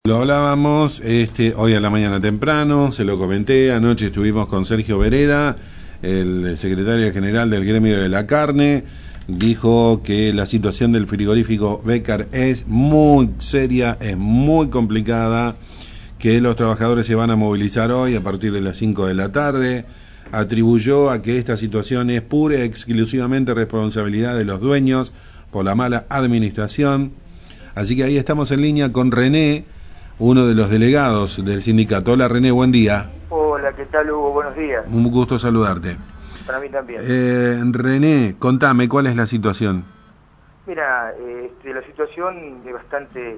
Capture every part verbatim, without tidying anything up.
Lo hablábamos este, hoy a la mañana temprano, se lo comenté, anoche estuvimos con Sergio Vereda, el secretario general del gremio de la carne, dijo que la situación del frigorífico Becar es muy seria, es muy complicada, que los trabajadores se van a movilizar hoy a partir de las cinco de la tarde, atribuyó a que esta situación es pura y exclusivamente responsabilidad de los dueños por la mala administración, así que ahí estamos en línea con René, uno de los delegados del sindicato. Hola René, buen día. Hola, ¿qué tal Hugo? Buenos días. Un gusto saludarte. Para mí también. Eh, René, contame, ¿cuál es la situación? Mira, eh, este, la situación es bastante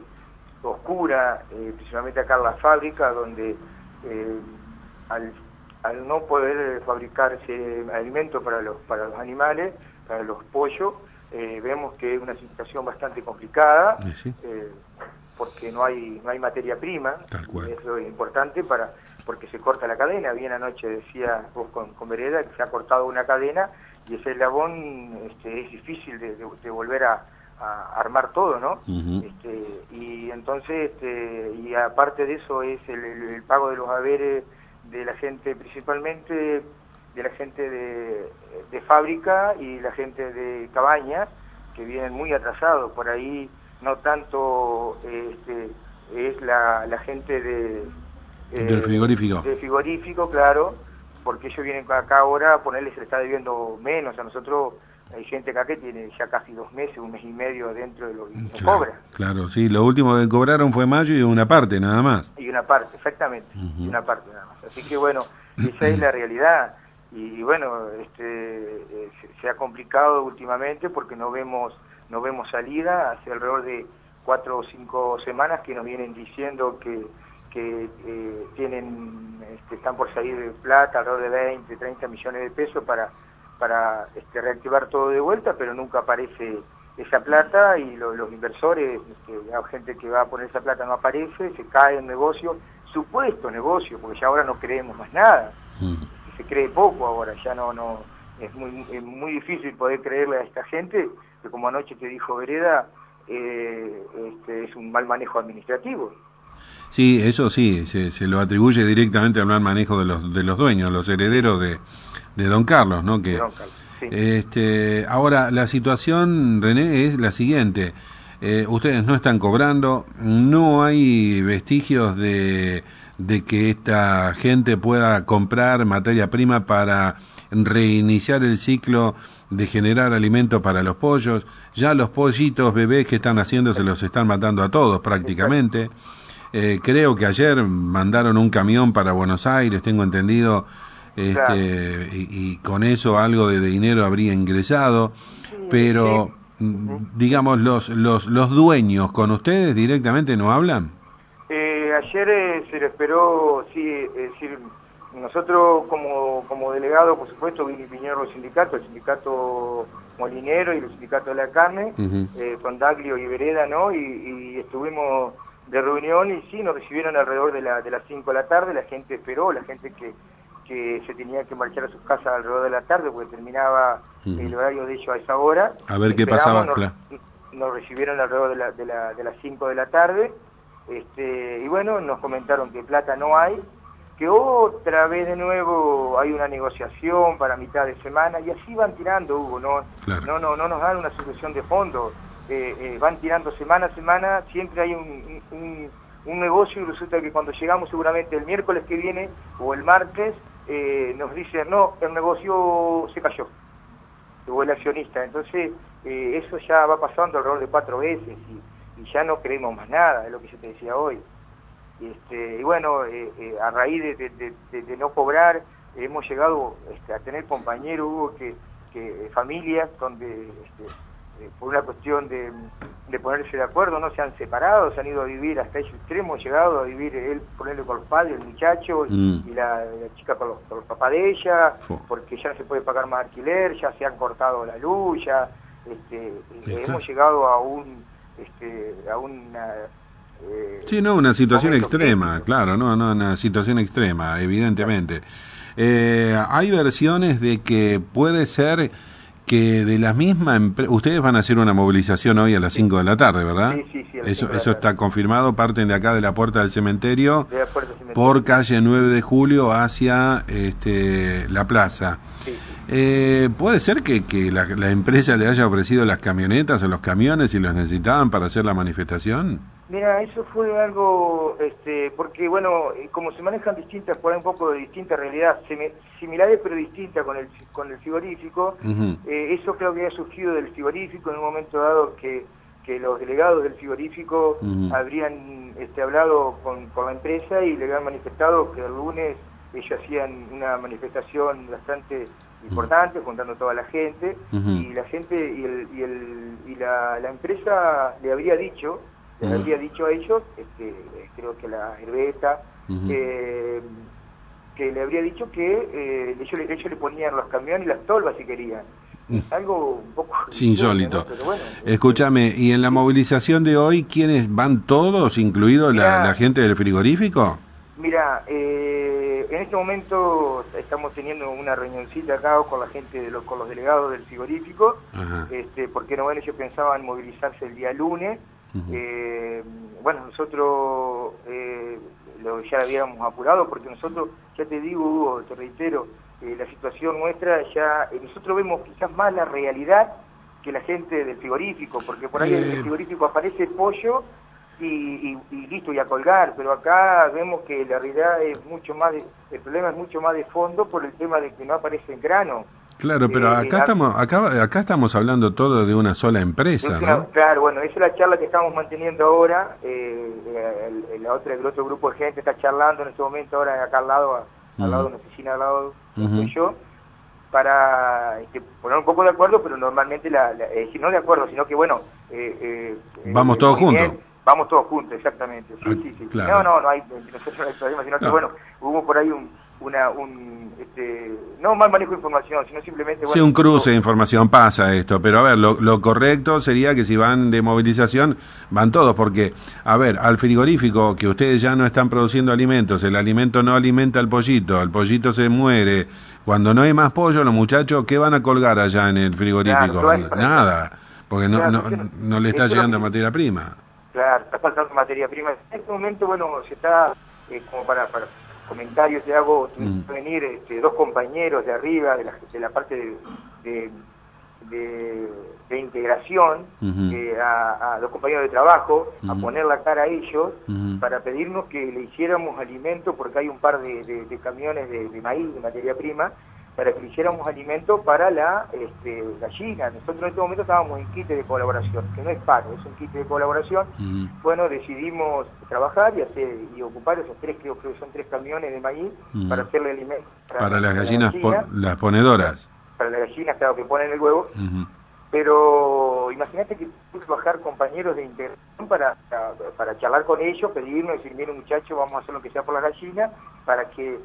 oscura, eh, principalmente acá en la fábrica, donde eh, al, al no poder fabricarse alimento para los, para los animales, para los pollos, eh, vemos que es una situación bastante complicada. ¿Sí? Eh, porque no hay no hay materia prima, Tal cual. Eso es importante para porque se corta la cadena. Bien anoche decía vos con, con Vereda que se ha cortado una cadena y ese eslabón este, es difícil de, de, de volver a, a armar todo, ¿no? Uh-huh. este, y entonces, este, y aparte de eso es el, el, el pago de los haberes de la gente, principalmente de la gente de, de fábrica y la gente de cabañas, que vienen muy atrasados por ahí. No tanto este, es la, la gente de, eh, del frigorífico. Del frigorífico, claro, porque ellos vienen acá ahora, a ponerles se le está debiendo menos. A nosotros hay gente acá que tiene ya casi dos meses, un mes y medio dentro de lo que claro, cobra. Claro, sí, lo último que cobraron fue mayo y una parte nada más. Y una parte, exactamente, uh-huh. una parte nada más. Así que bueno, esa es la realidad. Y bueno, este, eh, se, se ha complicado últimamente porque no vemos... no vemos salida, hace alrededor de cuatro o cinco semanas que nos vienen diciendo que, que eh, tienen, este, están por salir de plata, alrededor de veinte, treinta millones de pesos para, para este, reactivar todo de vuelta, pero nunca aparece esa plata y lo, los inversores, este, la gente que va a poner esa plata no aparece, se cae el negocio, supuesto negocio, porque ya ahora no creemos más nada, mm. se cree poco ahora, ya no, no es muy, es muy difícil poder creerle a esta gente, que como anoche te dijo Vereda, eh, este, es un mal manejo administrativo. Sí, eso sí, se, se lo atribuye directamente al mal manejo de los de los dueños, los herederos de, de Don Carlos, ¿no? Que, Don Carlos, sí. este, ahora, la situación, René, es la siguiente. Eh, ustedes no están cobrando, no hay vestigios de, de que esta gente pueda comprar materia prima para reiniciar el ciclo de generar alimento para los pollos. Ya los pollitos bebés que están haciendo se los están matando a todos prácticamente. Eh, creo que ayer mandaron un camión para Buenos Aires, tengo entendido, este, claro. y, y con eso algo de dinero habría ingresado, pero sí. digamos, los, los, los dueños con ustedes directamente no hablan. Eh, ayer eh, se le esperó, sí, es decir, nosotros como, como delegado, por supuesto, vinieron los sindicatos, el sindicato molinero y el sindicato de la carne, uh-huh. eh, con Daglio y Vereda, ¿no? Y, y estuvimos de reunión y sí, nos recibieron alrededor de, la, de las cinco de la tarde, la gente esperó, la gente que, que se tenía que marchar a sus casas alrededor de la tarde porque terminaba uh-huh. el horario de ellos a esa hora. A ver qué pasaba, nos, claro. Nos recibieron alrededor de, la, de, la, de las cinco de la tarde, este, y bueno, nos comentaron que plata no hay, que otra vez de nuevo hay una negociación para mitad de semana y así van tirando, Hugo, no claro. no, no, no nos dan una solución de fondo, eh, eh, van tirando semana a semana, siempre hay un, un, un negocio y resulta que cuando llegamos seguramente el miércoles que viene o el martes eh, nos dicen no, el negocio se cayó, o el accionista, entonces eh, eso ya va pasando alrededor de cuatro veces y, y ya no creemos más nada, es lo que yo te decía hoy. Este, y bueno, eh, eh, a raíz de, de, de, de no cobrar, eh, hemos llegado este, a tener compañeros, Hugo, que, que eh, familias donde este, eh, por una cuestión de, de ponerse de acuerdo no se han separado, se han ido a vivir hasta ese extremo, llegado a vivir él, ponerle con los padres, el muchacho, mm. y la, la chica con los, con los papás de ella, oh. porque ya no se puede pagar más alquiler, ya se han cortado la luz, ya este, eh, hemos llegado a un este, a una Sí, no, una situación extrema, crítico. Claro, no, no, una situación extrema, evidentemente. Eh, hay versiones de que puede ser que de la misma empresa, ustedes van a hacer una movilización hoy a las cinco de la tarde, ¿verdad? Sí, sí, sí. Eso, eso está confirmado, parten de acá de la Puerta del Cementerio, De la Puerta del Cementerio. por calle nueve de julio hacia este, la plaza. Sí, sí. Eh, ¿Puede ser que, que la, la empresa le haya ofrecido las camionetas o los camiones si los necesitaban para hacer la manifestación? Mira, eso fue algo, este, porque bueno, como se manejan distintas, por ahí un poco de distinta realidad, similares pero distintas con el con el frigorífico, uh-huh. eh, eso creo que ha surgido del frigorífico en un momento dado que, que los delegados del frigorífico uh-huh. habrían este, hablado con, con la empresa y le habían manifestado que el lunes ellos hacían una manifestación bastante importante, uh-huh. juntando toda la gente, uh-huh. y la gente y, el, y, el, y la, la empresa le habría dicho, les uh-huh. habría dicho a ellos, este, creo que la Herbeta, uh-huh. eh, que le habría dicho que eh, ellos, ellos le ponían los camiones y las tolvas si querían. Es algo un poco... Sí, insólito. ¿No? Pero bueno, escúchame, ¿y en la movilización de hoy quiénes van todos, incluido la, la gente del frigorífico? Mira, eh, en este momento estamos teniendo una reunioncita acá con la gente, de los, con los delegados del frigorífico, este, porque no, bueno, ellos pensaban movilizarse el día lunes. Uh-huh. eh, bueno, nosotros eh, lo, ya habíamos apurado, porque nosotros, ya te digo, Hugo, te reitero, eh, la situación nuestra, ya eh, nosotros vemos quizás más la realidad que la gente del frigorífico, porque por ahí eh... en el frigorífico aparece pollo y, y, y listo, y a colgar, pero acá vemos que la realidad es mucho más, de, el problema es mucho más de fondo por el tema de que no aparece en grano. Claro, pero acá eh, estamos acá acá estamos hablando todo de una sola empresa, una, ¿no? Claro, bueno, esa es la charla que estamos manteniendo ahora, eh, el, el, otro, el otro grupo de gente está charlando en este momento ahora acá al lado, a, uh-huh. al lado de una oficina al lado uh-huh. de yo, para este, poner un poco de acuerdo, pero normalmente, la, la, eh, no de acuerdo, sino que bueno... Eh, eh, Vamos todos juntos. Vamos todos juntos, exactamente. Sí, ah, sí, sí. Claro. No, no, no hay, nosotros no hay problema, sino que no. bueno, hubo por ahí un... una un este no mal manejo de información, sino simplemente bueno, sí, un cruce de información, pasa esto, pero a ver, lo, lo correcto sería que si van de movilización van todos, porque a ver, al frigorífico que ustedes ya no están produciendo alimentos, el alimento no alimenta al pollito, el pollito se muere, cuando no hay más pollo, los muchachos, ¿qué van a colgar allá en el frigorífico? Claro, nada, porque no, claro, no, no, no le está llegando que, materia prima. Claro, está faltando materia prima. En este momento, bueno, se está eh, como para, para comentarios te hago, tuvieron que venir este, dos compañeros de arriba, de la, de la parte de, de, de, de integración, uh-huh. eh, a, a los compañeros de trabajo, uh-huh. a poner la cara a ellos, uh-huh. para pedirnos que le hiciéramos alimento, porque hay un par de, de, de camiones de, de maíz, de materia prima, para que le hiciéramos alimento para la este, gallina. Nosotros en este momento estábamos en kit de colaboración, que no es pago, es un kit de colaboración. Uh-huh. Bueno, decidimos trabajar y hacer y ocupar esos tres, creo que son tres camiones de maíz, uh-huh. para hacerle alimento. Para, para las gallinas, la gallina, po las ponedoras. Para las gallinas, claro, que ponen el huevo. Uh-huh. Pero imagínate que tuve que bajar compañeros de integración para, para, para charlar con ellos, pedirnos, decir, miren muchachos, vamos a hacer lo que sea por las gallinas, para que...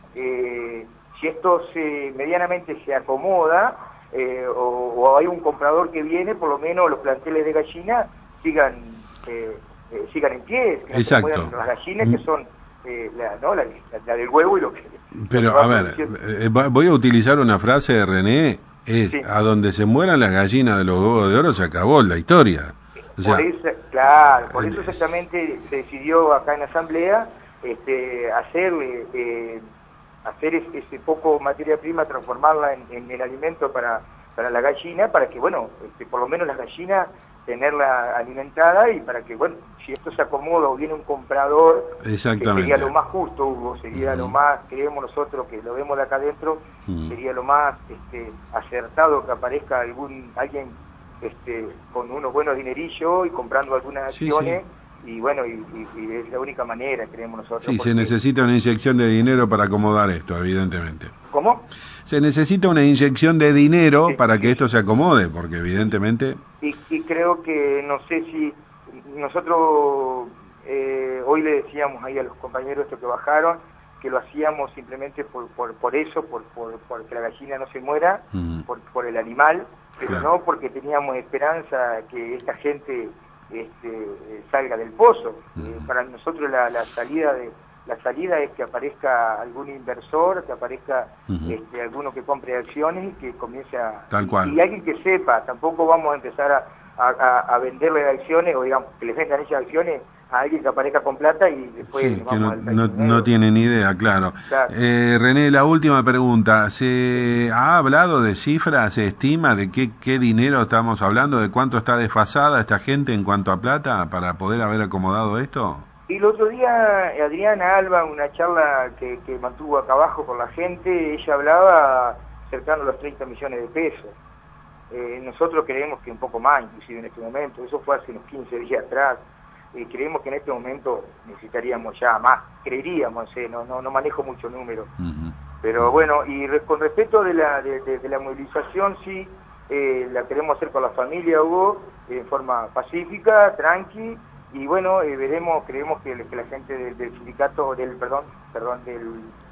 Eh, si esto se, medianamente se acomoda, eh, o, o hay un comprador que viene, por lo menos los planteles de gallina sigan eh, eh, sigan en pie, que exacto. No se las gallinas que son eh, la, ¿no? la, la, la del huevo y lo que... Pero lo que a ver, eh, voy a utilizar una frase de René, es sí. a donde se mueran las gallinas de los huevos de oro se acabó la historia. O sea, por eso, claro, por eso exactamente se decidió acá en la asamblea este, hacerle... Eh, hacer ese, ese poco materia prima, transformarla en, en el alimento para, para la gallina, para que, bueno, este, por lo menos las gallinas tenerla alimentada y para que, bueno, si esto se acomoda o viene un comprador, que sería lo más justo, Hugo, sería uh-huh. lo más, creemos nosotros que lo vemos de acá adentro, uh-huh. sería lo más este, acertado que aparezca algún alguien este, con unos buenos dinerillos y comprando algunas acciones. Sí, sí. Y bueno, y, y, y es la única manera, creemos nosotros. Sí, se necesita una inyección de dinero para acomodar esto, evidentemente. ¿Cómo? Se necesita una inyección de dinero sí, para sí. que esto se acomode, porque evidentemente... Y, y creo que, no sé si nosotros eh, hoy le decíamos ahí a los compañeros estos que bajaron, que lo hacíamos simplemente por por, por eso, por, por, por que la gallina no se muera, uh-huh. por, por el animal, pero claro. no porque teníamos esperanza que esta gente... Este, salga del pozo. Uh-huh. Eh, para nosotros la, la salida de, la salida es que aparezca algún inversor, que aparezca uh-huh. este, alguno que compre acciones y que comience a... Tal cual. Y, y alguien que sepa, tampoco vamos a empezar a, a, a venderle acciones, o digamos, que les vendan esas acciones a alguien que aparezca con plata y después... Sí, que no, al no, no tiene ni idea, claro. claro. Eh, René, la última pregunta. ¿Se ha hablado de cifras? ¿Se estima de qué, qué dinero estamos hablando? ¿De cuánto está desfasada esta gente en cuanto a plata para poder haber acomodado esto? Y el otro día, Adriana Alba, una charla que, que mantuvo acá abajo con la gente, ella hablaba cercano a los treinta millones de pesos. Eh, nosotros creemos que un poco más, inclusive en este momento. Eso fue hace unos quince días atrás. Y creemos que en este momento necesitaríamos ya más, creeríamos, eh, no, no, no manejo mucho número. Uh-huh. Pero bueno, y re, con respecto de la, de, de, de la movilización, sí, eh, la queremos hacer con la familia, Hugo, eh, en forma pacífica, tranqui, y bueno, eh, veremos, creemos que, que la gente del, del sindicato, del perdón, perdón, del,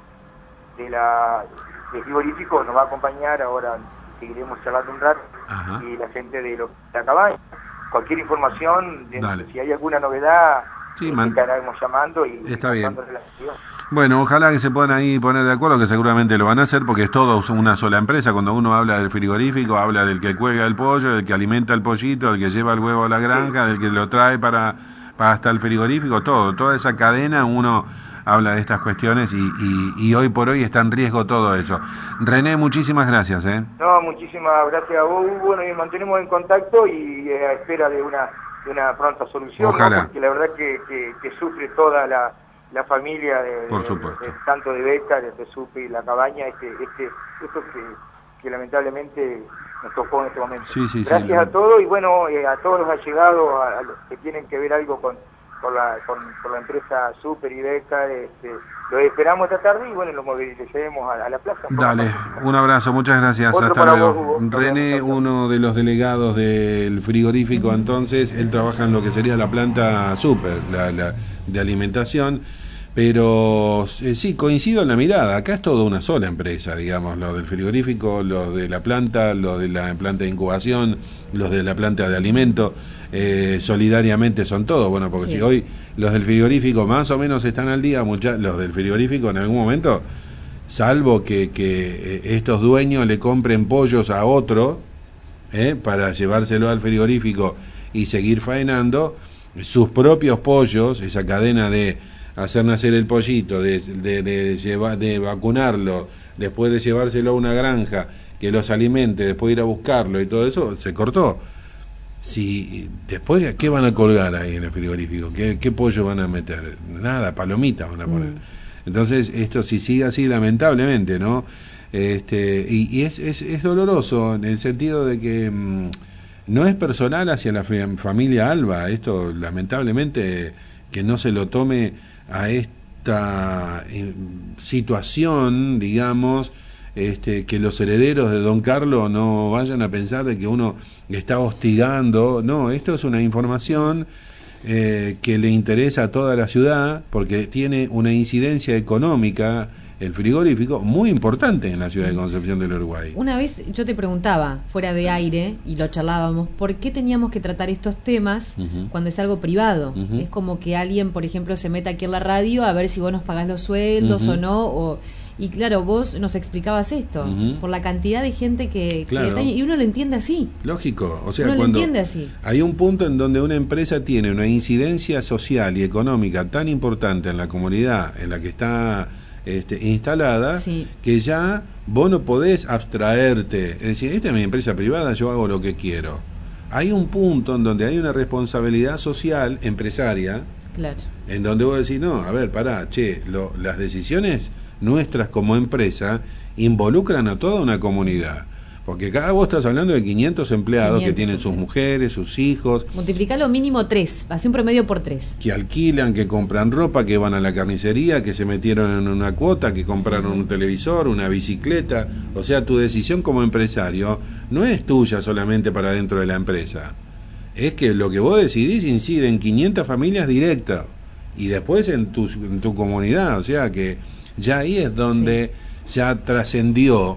de la, del frigorífico nos va a acompañar, ahora seguiremos charlando un rato, uh-huh. y la gente de lo, la cabaña. Cualquier información, de, si hay alguna novedad, sí, man... estaremos llamando y está bien. Bueno, ojalá que se puedan ahí poner de acuerdo, que seguramente lo van a hacer, porque es todo una sola empresa. Cuando uno habla del frigorífico, habla del que cuelga el pollo, del que alimenta el pollito, del que lleva el huevo a la granja, sí. del que lo trae para, para hasta el frigorífico, todo. Toda esa cadena uno habla de estas cuestiones y, y, y hoy por hoy está en riesgo todo eso. René, muchísimas gracias. ¿eh? No, muchísimas gracias a vos, bueno, y mantenemos en contacto y eh, a espera de una, de una pronta solución, ojalá. ¿no? Porque la verdad que, que, que sufre toda la, la familia, de, por supuesto. De, de, tanto de Beca, de Supe y la cabaña, este, este, esto que, que lamentablemente nos tocó en este momento. Sí, sí, gracias sí, a todos y bueno, eh, a todos los allegados, a, a los que tienen que ver algo con Con la, con, con la empresa Super y Beca, este, lo esperamos esta tarde y bueno, lo movilizaremos a, a la plaza. Dale, un abrazo, muchas gracias, Otro hasta luego. Vos, René, uno de los delegados del frigorífico, entonces, él trabaja en lo que sería la planta Super, la, la de alimentación, pero eh, sí, coincido en la mirada, acá es toda una sola empresa, digamos, los del frigorífico, los de la planta, los de la planta de incubación, los de la planta de alimento. Eh, solidariamente son todos, bueno, porque sí. si hoy los del frigorífico más o menos están al día, mucha, los del frigorífico en algún momento, salvo que, que eh, estos dueños le compren pollos a otro eh, para llevárselo al frigorífico y seguir faenando, sus propios pollos, esa cadena de hacer nacer el pollito, de, de, de, llevar, de vacunarlo, después de llevárselo a una granja, que los alimente, después ir a buscarlo y todo eso, se cortó. Si después, ¿qué van a colgar ahí en el frigorífico? ¿Qué, qué pollo van a meter? Nada, palomitas van a poner. Mm. Entonces, esto si sigue así, lamentablemente, ¿no? Este, y, y es, es, es doloroso en el sentido de que mmm, no es personal hacia la familia Alba. Esto, lamentablemente, que no se lo tome a esta eh, situación, digamos, este, que los herederos de Don Carlos no vayan a pensar de que uno está hostigando. No, esto es una información eh, que le interesa a toda la ciudad porque tiene una incidencia económica, el frigorífico, muy importante en la ciudad de Concepción del Uruguay. Una vez yo te preguntaba, fuera de aire, y lo charlábamos, ¿por qué teníamos que tratar estos temas uh-huh. cuando es algo privado? Uh-huh. Es como que alguien, por ejemplo, se meta aquí en la radio a ver si vos nos pagás los sueldos uh-huh. o no, o... Y claro, vos nos explicabas esto, uh-huh. por la cantidad de gente que, claro. que... Y uno lo entiende así. Lógico, o sea, uno cuando lo entiende así. Hay un punto en donde una empresa tiene una incidencia social y económica tan importante en la comunidad en la que está este, instalada, sí. que ya vos no podés abstraerte. Es decir, esta es mi empresa privada, yo hago lo que quiero. Hay un punto en donde hay una responsabilidad social empresaria, claro. en donde vos decís, no, a ver, pará, che, lo, las decisiones nuestras como empresa involucran a toda una comunidad, porque cada vos estás hablando de quinientos empleados quinientos, que tienen sus mujeres, sus hijos, multiplicalo mínimo tres, hace un promedio por tres, que alquilan, que compran ropa, que van a la carnicería, que se metieron en una cuota, que compraron un televisor, una bicicleta. O sea, tu decisión como empresario no es tuya solamente para dentro de la empresa, es que lo que vos decidís incide en quinientas familias directas y después en tu, en tu comunidad. O sea que ya ahí es donde sí. ya trascendió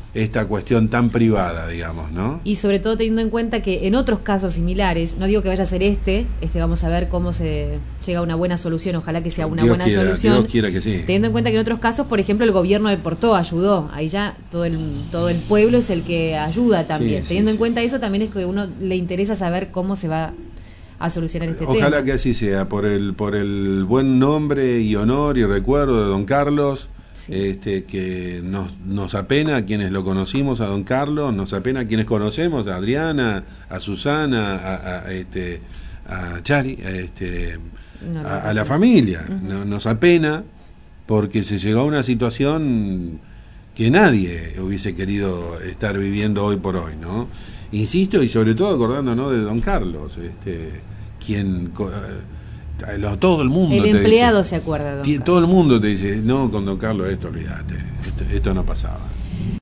esta cuestión tan privada, digamos, ¿no? Y sobre todo teniendo en cuenta que en otros casos similares, no digo que vaya a ser este, este vamos a ver cómo se llega a una buena solución, ojalá que sea una Dios buena quiera, solución. Dios quiera que sí. Teniendo en cuenta que en otros casos, por ejemplo, el gobierno de Porto ayudó, ahí ya todo el todo el pueblo es el que ayuda también. Sí, Teniendo sí, en sí. cuenta eso, también es que a uno le interesa saber cómo se va a solucionar este Ojalá tema. que así sea, por el por el buen nombre y honor y recuerdo de don Carlos. Sí. Este, que nos, nos apena a quienes lo conocimos a don Carlos, nos apena a quienes conocemos, a Adriana, a Susana, a, a, este, a Chari, a, este, no, no, a, a la familia. Uh-huh. No, nos apena porque se llegó a una situación que nadie hubiese querido estar viviendo hoy por hoy, ¿no? Insisto, y sobre todo acordándonos de don Carlos, este, quien... todo el mundo el te empleado dice, se acuerda de don Todo Carlos. El mundo te dice, no, con don Carlos esto, olvídate, esto, esto no pasaba.